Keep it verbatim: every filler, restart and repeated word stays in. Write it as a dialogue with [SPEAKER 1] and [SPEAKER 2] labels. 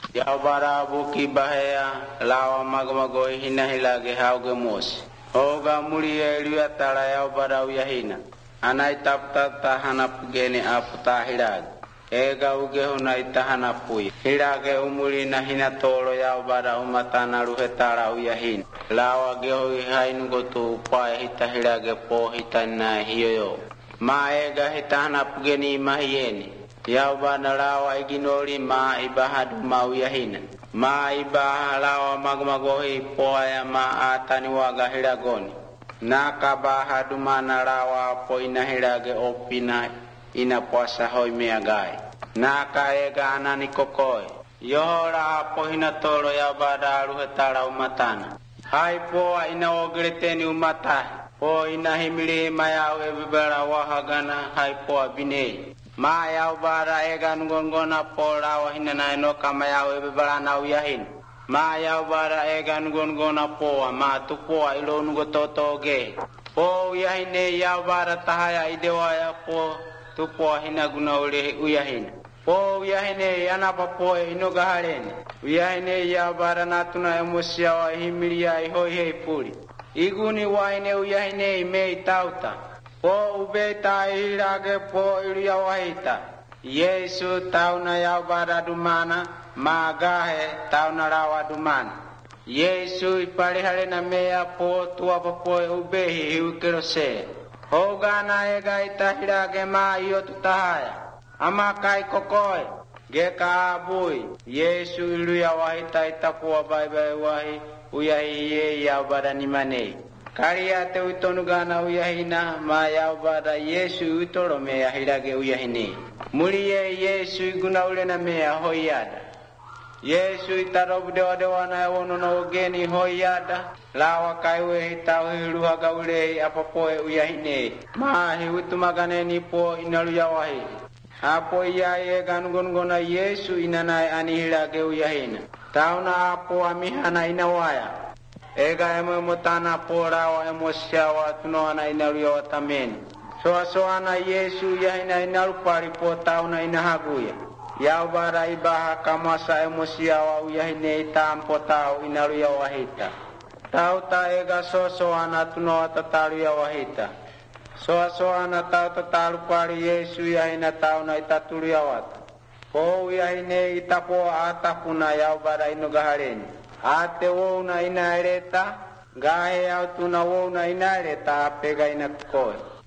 [SPEAKER 1] Yau bara buki bahaya lawa magmago hina hilage hauge mos. Oga mulia liya tara yau bara uyahina. Anai tap tap tahanap gene aputa hilag. Ega uge hunai tahanapui. Hilage umuli na hina tolo yau bara umatana ruhe tara uyahin. Lawa geho hainu gotu upae hita hilage po hita na hiyo. Ma ega hita hanap geni mahiyeni. Yau bara lawa iginoli ma ibahadu ma uyahina. Ma ibaha lawa magmagohi poaya ma atani waga hilagoni. Naka bahadu mana lawa po ina hilage opina ina puasa hoi meagai. Naka ega anani kokoi. Yohora po hina tolo ya bada ruhe tara umatana. Hai poa ina ogreteni umatahi. Po ina himili mayawe bibera wahagana hai poa binei. Ma yau bara ega nungongona po lawa hina na enoka mayawe bibera na uyahin. Ma yau bara ega nungongona poa ma tupoa ilo nungo toto ge. Po uyahine yau bara tahaya idewa ya po tupoa hina guna ule uyahine. Po uyahine yanapa po inoga harene. Uyahine yau bara natuna emosia wa himilia ihoi hei puri. Iguni waine uyahine ime itauta. Po ubeta hilage po ilia wahita. Yesu tauna yau bara dumana magahe tauna rawa dumana. Yesu ipari hale na mea po tuapa po ubehi hiukirose. Hogana ega itahilage ma iyo tutahaya. Ama kai kokoi. Geka abui. Yesu ilia wahita itakuwa baibai wahi. Uyahi ye yau bara nimane. Karia te utonugana uyahina ma yau bara Yesu utoro mea hilage uyahine. Mulie Yesu iguna ule na mea hoiada. Yesu itarobu dewa dewa na ewono na ugeni hoiada. Lawa kaiwe hitau hiruhaga ule apapoe uyahine. Mahi utumagane nipo inaluya wahi. Hapo iyaye ganugongona Yesu inanae anihilage uyahina. Tauna hapo amihana inawaya. Ega emo motana pora wa emosia wa tunoana inaluya watameni. Soa soana Yesu yahina inalupari po tauna inahaguya. Yau bara ibaha kamasa emosia wa uyahine itampo tau inaluya wahita. Tau ta ega soa soana tunoa tataluya wahita. Soa soana tau tatalupari Yesu yahina tauna itatuluya wata. Po uyahine itapo atapuna yau bara inugahareni. Ate wona inaereta, gahe au tuna wona inaereta apega inakoi.